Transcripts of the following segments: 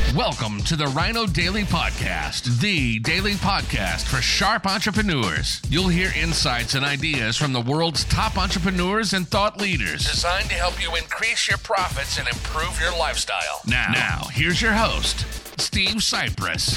Welcome to the Rhino Daily Podcast, the daily podcast for sharp entrepreneurs. You'll hear insights and ideas from the world's top entrepreneurs and thought leaders, designed to help you increase your profits and improve your lifestyle. Now here's your host, Steve Cypress.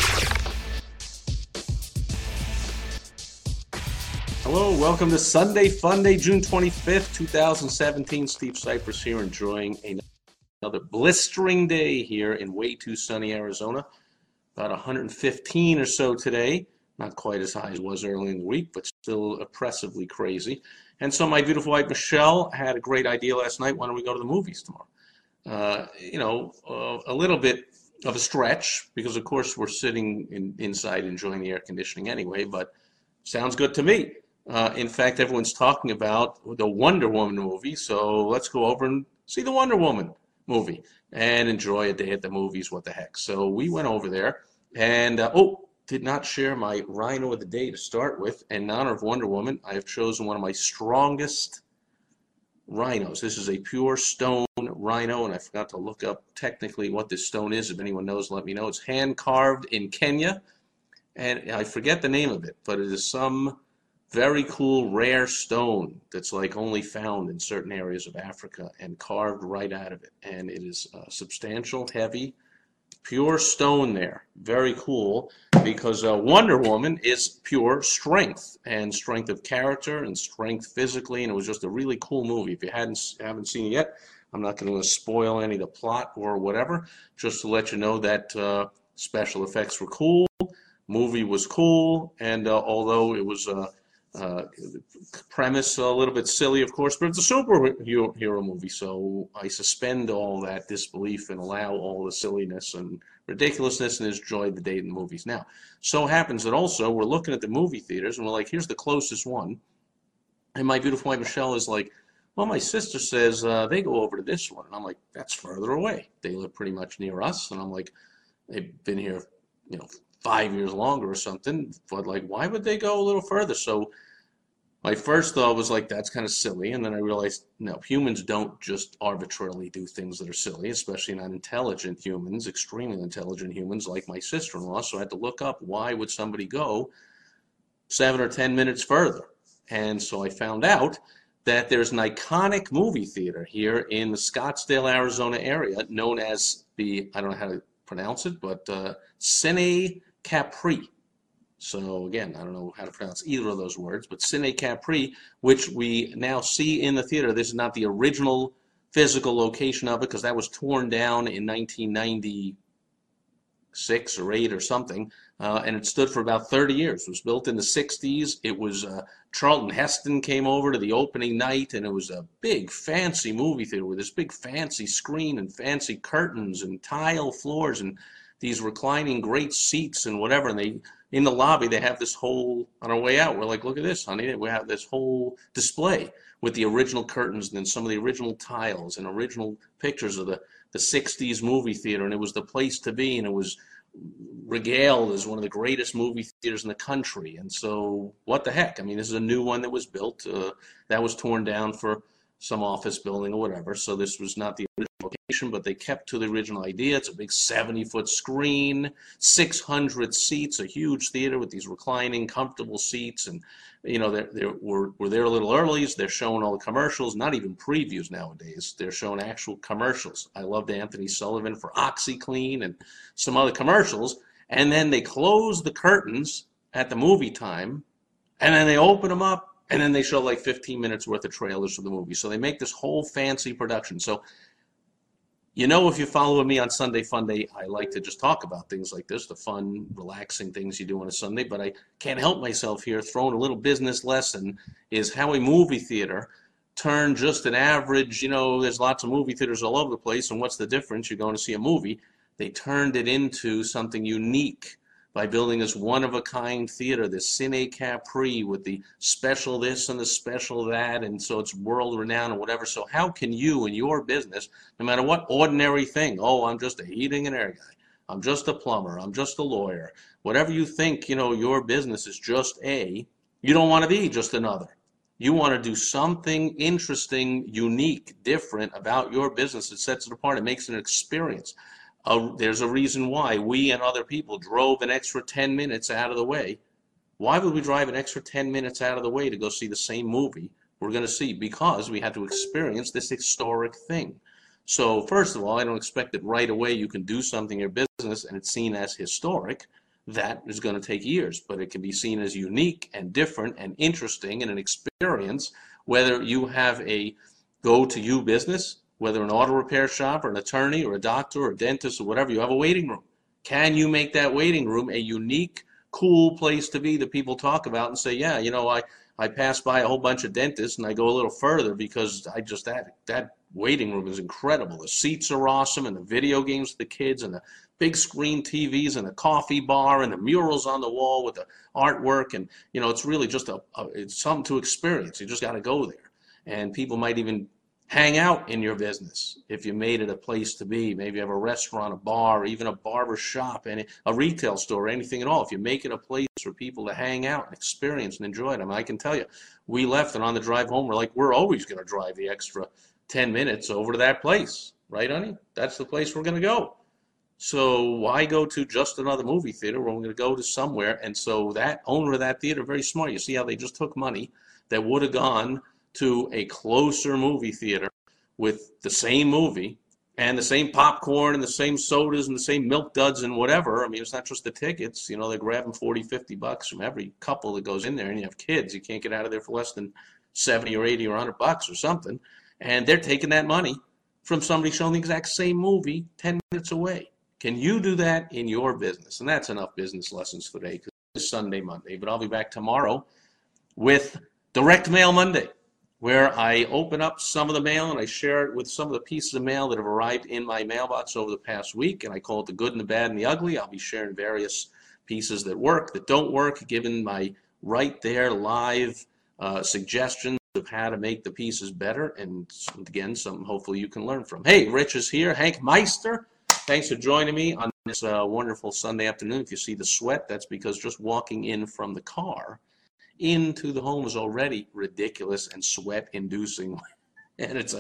Hello, welcome to Sunday Fun Day, June 25th, 2017. Steve Cypress here, enjoying another blistering day here in way too sunny Arizona. About 115 or so today. Not quite as high as it was early in the week, but still oppressively crazy. And so my beautiful wife, Michelle, had a great idea last night. Why don't we go to the movies tomorrow? A little bit of a stretch because, of course, we're sitting inside enjoying the air conditioning anyway, but sounds good to me. In fact, everyone's talking about the Wonder Woman movie, so let's go over and see the Wonder Woman movie and enjoy a day at the movies. What the heck? So we went over there and did not share my rhino of the day to start with. In honor of Wonder Woman, I have chosen one of my strongest rhinos. This is a pure stone rhino, and I forgot to look up technically what this stone is. If anyone knows, let me know. It's hand carved in Kenya, and I forget the name of it, but it is some very cool, rare stone that's like only found in certain areas of Africa and carved right out of it. And it is substantial, heavy, pure stone there. Very cool, because Wonder Woman is pure strength and strength of character and strength physically. And it was just a really cool movie. If you haven't seen it yet, I'm not going to spoil any of the plot or whatever, just to let you know that special effects were cool, movie was cool, and although it was premise a little bit silly, of course, but it's a superhero movie, so I suspend all that disbelief and allow all the silliness and ridiculousness and enjoy the day in the movies. Now, so happens that also we're looking at the movie theaters and we're like, here's the closest one, and my beautiful wife Michelle is like, well, my sister says they go over to this one, and I'm like, that's further away. They live pretty much near us, and I'm like, they've been here, 5 years longer or something, but like, why would they go a little further? So my first thought was like, that's kind of silly, and then I realized, no, humans don't just arbitrarily do things that are silly, especially not intelligent humans, extremely intelligent humans like my sister-in-law. So I had to look up, why would somebody go 7 or 10 minutes further? And so I found out that there's an iconic movie theater here in the Scottsdale, Arizona area known as I don't know how to pronounce it, but Cine Capri. So again, I don't know how to pronounce either of those words, but Cine Capri, which we now see in the theater. This is not the original physical location of it, because that was torn down in 1996 or 8 or something, and it stood for about 30 years. It was built in the 60s. It was Charlton Heston came over to the opening night, and it was a big, fancy movie theater with this big, fancy screen and fancy curtains and tile floors and these reclining great seats and whatever. And in the lobby, they have this whole, on our way out, we're like, look at this, honey. We have this whole display with the original curtains and then some of the original tiles and original pictures of the 60s movie theater. And it was the place to be, and it was regaled as one of the greatest movie theaters in the country. And so what the heck? I mean, this is a new one that was built. That was torn down for some office building or whatever. So this was not the original location, but they kept to the original idea. It's a big 70-foot screen, 600 seats, a huge theater with these reclining, comfortable seats. And, we're there a little early. They're showing all the commercials, not even previews nowadays. They're showing actual commercials. I loved Anthony Sullivan for OxyClean and some other commercials. And then they close the curtains at the movie time, and then they open them up, and then they show like 15 minutes worth of trailers for the movie. So they make this whole fancy production. So, if you follow me on Sunday Fun Day, I like to just talk about things like this, the fun, relaxing things you do on a Sunday. But I can't help myself here. Throwing a little business lesson is how a movie theater turned just an average, there's lots of movie theaters all over the place. And what's the difference? You're going to see a movie. They turned it into something unique by building this one-of-a-kind theater, this Cine Capri with the special this and the special that, and so it's world-renowned and whatever. So how can you in your business, no matter what ordinary thing, I'm just a heating and air guy, I'm just a plumber, I'm just a lawyer, whatever you think, your business is just you don't want to be just another. You want to do something interesting, unique, different about your business that sets it apart. It makes it an experience. there's a reason why we and other people drove an extra 10 minutes out of the way. Why would we drive an extra 10 minutes out of the way to go see the same movie we're going to see? Because we had to experience this historic thing. So first of all, I don't expect that right away you can do something in your business and it's seen as historic. That is going to take years, but it can be seen as unique and different and interesting and an experience, whether you have a go-to-you business, whether an auto repair shop or an attorney or a doctor or a dentist or whatever, you have a waiting room. Can you make that waiting room a unique, cool place to be that people talk about and say, yeah, I pass by a whole bunch of dentists and I go a little further because that waiting room is incredible. The seats are awesome and the video games for the kids and the big screen TVs and the coffee bar and the murals on the wall with the artwork. And, it's really just it's something to experience. You just got to go there. And people might even hang out in your business if you made it a place to be. Maybe you have a restaurant, a bar, even a barber shop, and a retail store, anything at all. If you make it a place for people to hang out and experience and enjoy it. I can tell you, we left, and on the drive home, we're always going to drive the extra 10 minutes over to that place. Right, honey? That's the place we're going to go. So why go to just another movie theater when we're going to go to somewhere? And so that owner of that theater, very smart. You see how they just took money that would have gone to a closer movie theater with the same movie and the same popcorn and the same sodas and the same milk duds and whatever. It's not just the tickets. They're grabbing $40, $50 from every couple that goes in there, and you have kids. You can't get out of there for less than 70 or 80 or $100 or something. And they're taking that money from somebody showing the exact same movie 10 minutes away. Can you do that in your business? And that's enough business lessons for today because it's Sunday, Monday. But I'll be back tomorrow with Direct Mail Monday, where I open up some of the mail and I share it with some of the pieces of mail that have arrived in my mailbox over the past week, and I call it the good and the bad and the ugly. I'll be sharing various pieces that work, that don't work, giving my right there live suggestions of how to make the pieces better, and again, something hopefully you can learn from. Hey, Rich is here, Hank Meister. Thanks for joining me on this wonderful Sunday afternoon. If you see the sweat, that's because just walking in from the car into the home is already ridiculous and sweat-inducing, and it's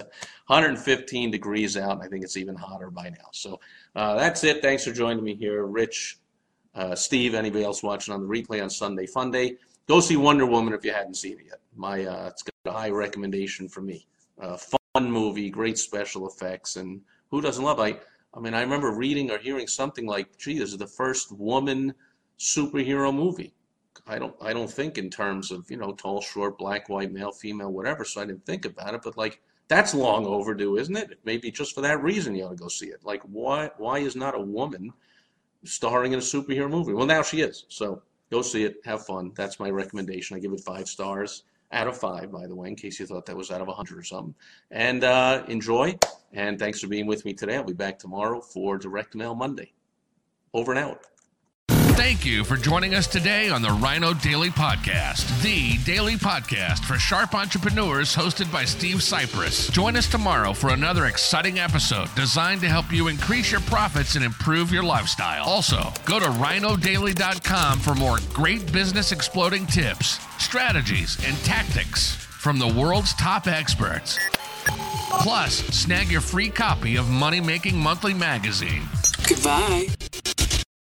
115 degrees out, and I think it's even hotter by now. So that's it. Thanks for joining me here, Rich, Steve, anybody else watching on the replay on Sunday Funday. Go see Wonder Woman if you hadn't seen it yet. It's got a high recommendation for me. Fun movie, great special effects, and who doesn't love it? I remember reading or hearing something like, gee, this is the first woman superhero movie. I don't think in terms of, tall, short, black, white, male, female, whatever, so I didn't think about it. But, that's long overdue, isn't it? Maybe just for that reason you ought to go see it. Why is not a woman starring in a superhero movie? Well, now she is. So go see it. Have fun. That's my recommendation. I give it 5 stars out of 5, by the way, in case you thought that was out of 100 or something. And enjoy. And thanks for being with me today. I'll be back tomorrow for Direct Mail Monday. Over and out. Thank you for joining us today on the Rhino Daily Podcast, the daily podcast for sharp entrepreneurs hosted by Steve Cypress. Join us tomorrow for another exciting episode designed to help you increase your profits and improve your lifestyle. Also, go to rhinodaily.com for more great business exploding tips, strategies, and tactics from the world's top experts. Plus, snag your free copy of Money Making Monthly magazine. Goodbye.